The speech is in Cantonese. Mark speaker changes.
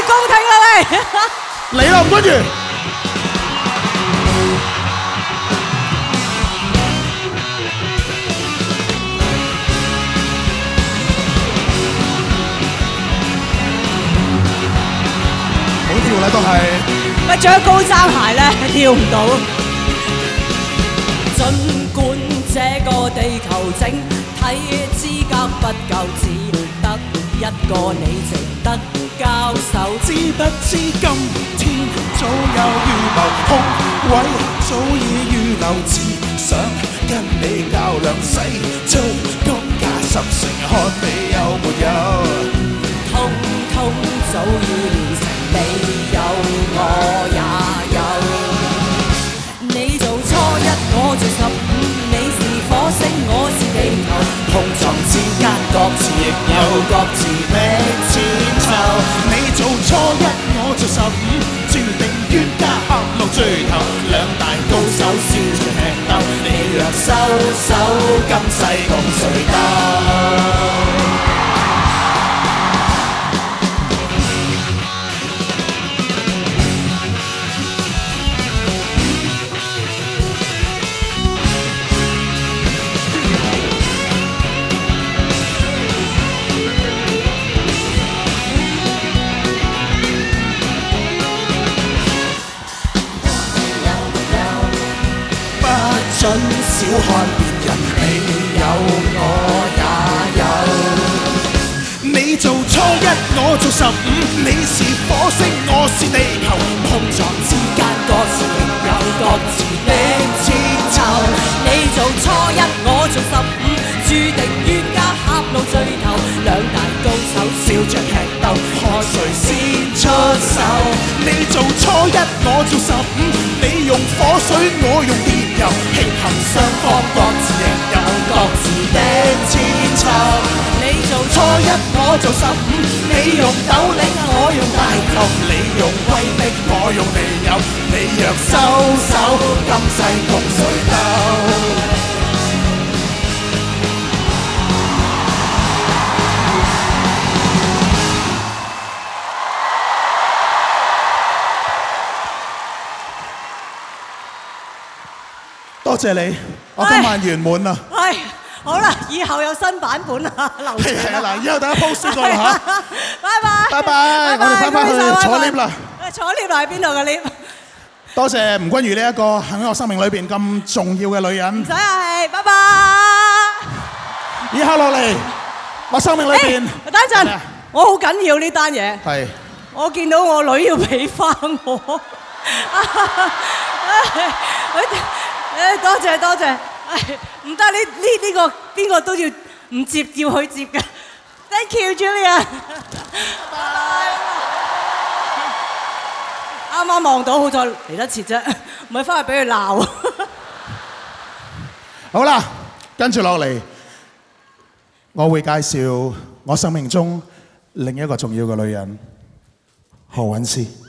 Speaker 1: 公聽啦喂！
Speaker 2: 嚟啦，吳君如。好跳啦，都係。
Speaker 1: 喂，着高踭鞋咧，跳唔到。儘管這個地球整體資格不夠，只得一個你值得交手。
Speaker 2: 知不知今天早有預謀，空位早已預留，只想跟你較量，使出公價10成，看你有沒有？
Speaker 1: 通通早已練成，你有我也有。你做初一，我做15，你是火星，我是地球，碰撞之間各自亦有各自的千秋。
Speaker 2: 你做初一，我做15，注定冤家狹路最頭，兩大高手笑着吃鬥，你若收手，今世共誰鬥？
Speaker 1: 少看別人，你有我也有。
Speaker 2: 你做初一，我做15，你是火星，我是地球，
Speaker 1: 碰撞之間各自亦有各自的千秋。你做初一，我做15，注定冤家狹路最頭，兩大高手笑着吃鬥，看誰先出手。
Speaker 2: 你做初一，我做15，你用火水，我用電油，平衡雙方各自亦有各自的千秋。
Speaker 1: 你做
Speaker 2: 初一，我做15，你用斗笠，我用大球，你用威逼，我用利誘，你若收手，今世共誰鬥？多謝你，我今晚圓滿啦。
Speaker 1: 係，好啦，以後有新版本啦，留住啦。
Speaker 2: 係啊，嗱，以後大家 post 過啦嚇。
Speaker 1: 拜拜。
Speaker 2: 拜拜，我哋翻返去坐 lift 啦。
Speaker 1: 坐 lift 喺邊度嘅 lift？
Speaker 2: 多謝吳君如呢一個喺我生命裏邊咁重要嘅女人。
Speaker 1: 唔使客氣，拜拜。
Speaker 2: 以下落嚟，我生命裏邊。
Speaker 1: 等陣，我好緊要呢單嘢。
Speaker 2: 係。
Speaker 1: 我見到我女要俾翻我。多謝多謝，唔得呢個邊個都要唔接要佢接嘅。Thank you Julia。啱啱望到，好彩嚟得切啫，唔係翻去俾佢鬧。
Speaker 2: 好啦，跟住落嚟，我會介紹我生命中另一個重要嘅女人何韻詩。